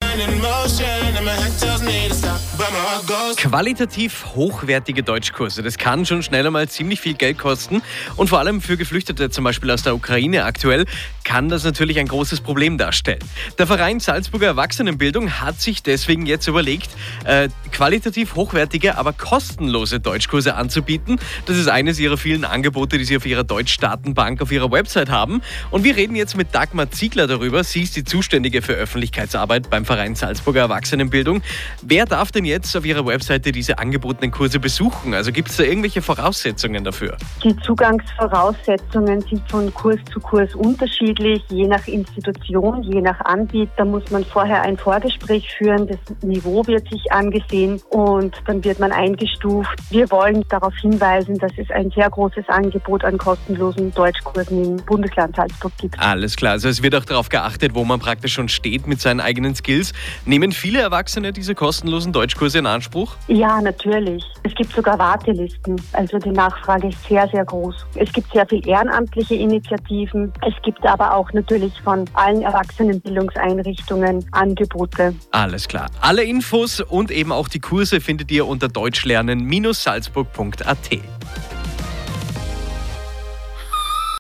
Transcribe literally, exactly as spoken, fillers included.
Qualitativ hochwertige Deutschkurse, das kann schon schneller mal ziemlich viel Geld kosten. Und vor allem für Geflüchtete, zum Beispiel aus der Ukraine aktuell, kann das natürlich ein großes Problem darstellen. Der Verein Salzburger Erwachsenenbildung hat sich deswegen jetzt überlegt, äh, qualitativ hochwertige, aber kostenlose Deutschkurse anzubieten. Das ist eines ihrer vielen Angebote, die sie auf ihrer Deutschdatenbank auf ihrer Website haben. Und wir reden jetzt mit Dagmar Ziegler darüber. Sie ist die Zuständige für Öffentlichkeitsarbeit beim Verein Salzburger Erwachsenenbildung. Wer darf denn jetzt auf ihrer Webseite diese angebotenen Kurse besuchen? Also gibt es da irgendwelche Voraussetzungen dafür? Die Zugangsvoraussetzungen sind von Kurs zu Kurs unterschiedlich, je nach Institution, je nach Anbieter muss man vorher ein Vorgespräch führen, das Niveau wird sich angesehen und dann wird man eingestuft. Wir wollen darauf hinweisen, dass es ein sehr großes Angebot an kostenlosen Deutschkursen im Bundesland Salzburg gibt. Alles klar, also es wird auch darauf geachtet, wo man praktisch schon steht mit seinen eigenen Skills. Nehmen viele Erwachsene diese kostenlosen Deutschkurse in Anspruch? Ja, natürlich. Es gibt sogar Wartelisten. Also die Nachfrage ist sehr, sehr groß. Es gibt sehr viel ehrenamtliche Initiativen. Es gibt aber auch natürlich von allen Erwachsenenbildungseinrichtungen Angebote. Alles klar. Alle Infos und eben auch die Kurse findet ihr unter deutschlernen Bindestrich salzburg punkt a t.